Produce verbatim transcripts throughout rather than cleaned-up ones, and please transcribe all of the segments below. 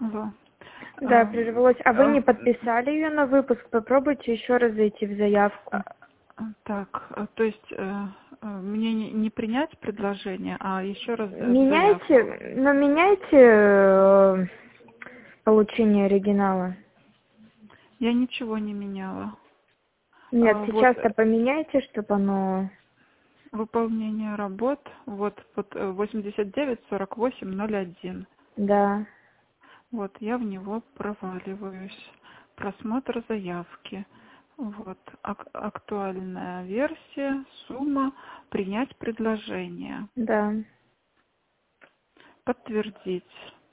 Алло. Да, А, прервалось. А вы а, не подписали ее на выпуск? Попробуйте еще раз зайти в заявку. а, Так, а, то есть э, э, мне не, не принять предложение, а еще раз э, в заявку. Меняйте, но меняйте э, получение оригинала. Я ничего не меняла. Нет, А, вот сейчас-то поменяйте, чтобы оно... выполнение работ, вот, вот э, восемьдесят девять сорок восемь ноль один. Да, Вот, я в него проваливаюсь. Просмотр заявки. Вот, ак- актуальная версия, сумма, принять предложение. да. Подтвердить.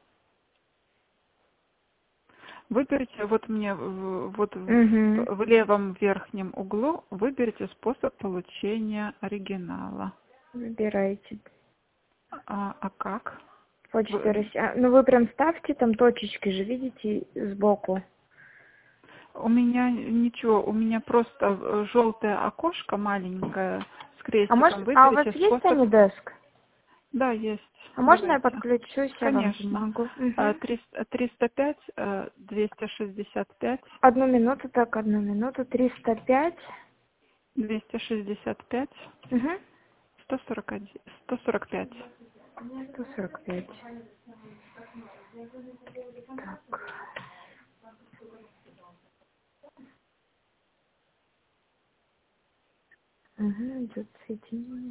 Выберите, вот мне в- вот в, Угу. в левом верхнем углу выберите способ получения оригинала. Выбирайте. А, а как? Почта Вы- России. А, ну вы прям ставьте там точечки же, видите, сбоку. У меня ничего, у меня просто желтое окошко маленькое с А может, крестиком. а у вас Выберите есть способ. Анидеск? Да, есть. А можно я Давайте. подключусь, я вам Конечно. помогу? А, Угу. триста триста пять, э, двести шестьдесят пять, Одну минуту, так, одну минуту. Триста пять. двести шестьдесят пять, Угу. сто сорок один, сто сорок пять. Сто сорок пять. Так. Угу, идет соединение.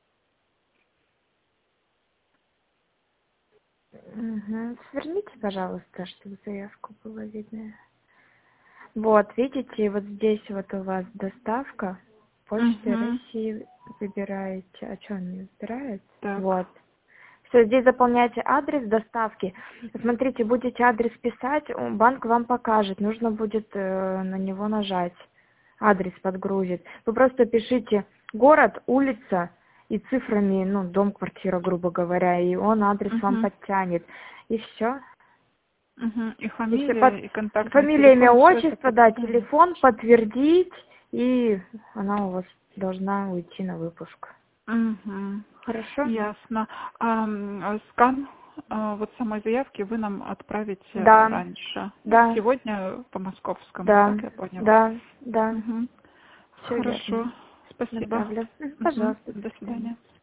Угу. Сверните, пожалуйста, чтобы заявку было видно. Вот, видите, вот здесь вот у вас доставка. Почта Угу. России выбираете. А что он не выбирает? Так. Вот. Все, здесь заполняйте адрес доставки. Смотрите, будете адрес писать, банк вам покажет. Нужно будет э, на него нажать. Адрес подгрузит. Вы просто пишите город, улица и цифрами, ну, дом, квартира, грубо говоря, и он адрес вам Угу. подтянет. И все. Угу. И И все под... фамилия, и контактный Фамилия, имя, телефон, все это отчество, да, подтянет. телефон, подтвердить, и она у вас должна уйти на выпуск. Угу. Хорошо? Ясно. А, м, а скан а, вот самой заявки вы нам отправите Да, раньше. да, Сегодня по московскому, да, так я поняла. да, да, Угу. все верно. Хорошо. Спасибо. Направлю. Мгм, Угу. пожалуйста, до До свидания. свидания.